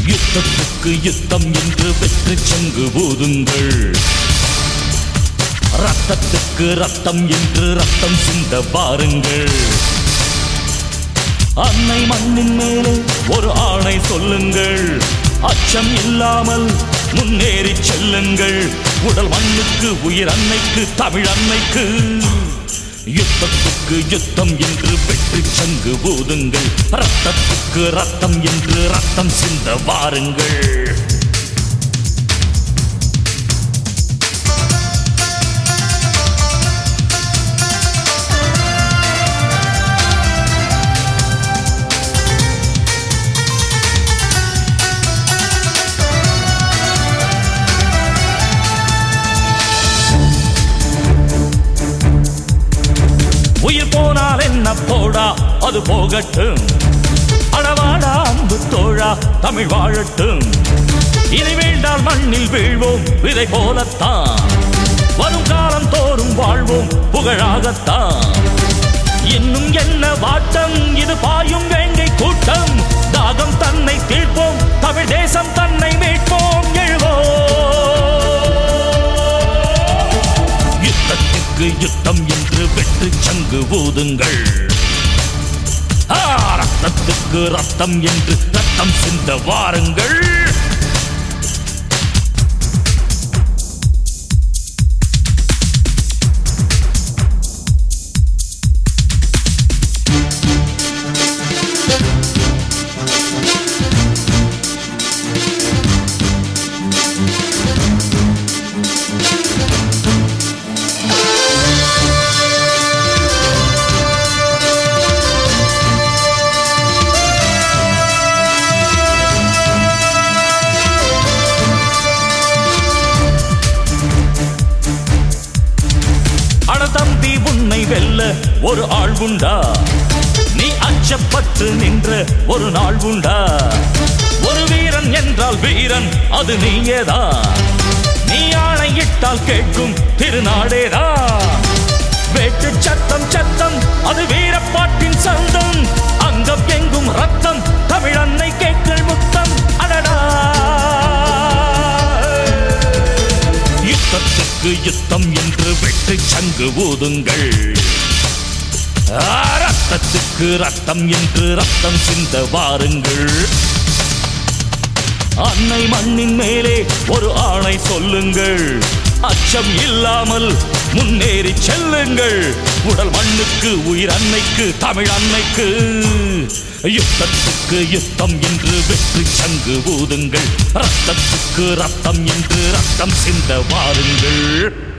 யுத்தத்துக்கு யுத்தம் என்று வெற்றி சங்கு ஊதுங்கள். ரத்தத்துக்கு ரத்தம் என்று ரத்தம் சிந்த பாருங்கள். அன்னை மண்ணின் மேலே ஒரு ஆணை சொல்லுங்கள். அச்சம் இல்லாமல் முன்னேறி செல்லுங்கள். உடல் மண்ணுக்கு, உயிர் அன்னைக்கு, தமிழ் அன்னைக்கு. யுத்தத்துக்கு யுத்தம் என்று வெற்றி சங்கு ஊதுங்கள். ரத்தத்துக்கு ரத்தம் என்று ரத்தம் சிந்த வாருங்கள். உயிர் போனால் என்ன போடா, அது போகட்டும். அடவாடா அன்பு தோழா, தமிழ் வாழட்டும். இனி வீழ்ந்தால் மண்ணில் வீழ்வோம், விதை போலத்தான். வரும் காலம் தோறும் வாழ்வோம், புகழாகத்தான். இன்னும் என்ன வாட்டம், இது பாயும் வேங்கை கூட்டம். தாகம் தன்னை தீர்ப்போம், தமிழ் தேசம் தன்னை மீட்போம். யுத்தத்துக்கு யுத்தம் என்று வெற்றி சங்கு ஊதுங்கள். ரத்தத்துக்கு ரத்தம் என்று ரத்தம் சிந்த வாருங்கள். தம்பி உன்னை வெல்ல ஒரு ஆள் உண்டா? நீ அச்சப்பட்டு நின்ற ஒரு நாள் உண்டா? ஒரு வீரன் என்றால் வீரன் அது நீயேதான். நீ ஆணையிட்டால் கேட்கும் திருநாடேதான். வேட்டு சத்தம் சத்தம் அது வீரப்பாட்டின் சந்தம். அங்கம் எங்கும் ரத்தம், தமிழ் அன்னை கேட்கள் முத்தம். அடடா யுத்தத்துக்கு யுத்தம் என்று வெற்றி சங்கு ஊதுங்கள். ரத்தத்துக்கு ரத்தம் என்று ரத்தம் சிந்த வாருங்கள். அன்னை மண்ணின் மேலே ஒரு ஆணை சொல்லுங்கள். அச்சம் இல்லாமல் முன்னேறி செல்லுங்கள். உடல் மண்ணுக்கு, உயிர் அன்னைக்கு, தமிழ் அன்னைக்கு. யுத்தத்துக்கு யுத்தம் என்று வெற்றி சங்கு ஊதுங்கள். ரத்தத்துக்கு ரத்தம் என்று ரத்தம் சிந்த வாருங்கள்.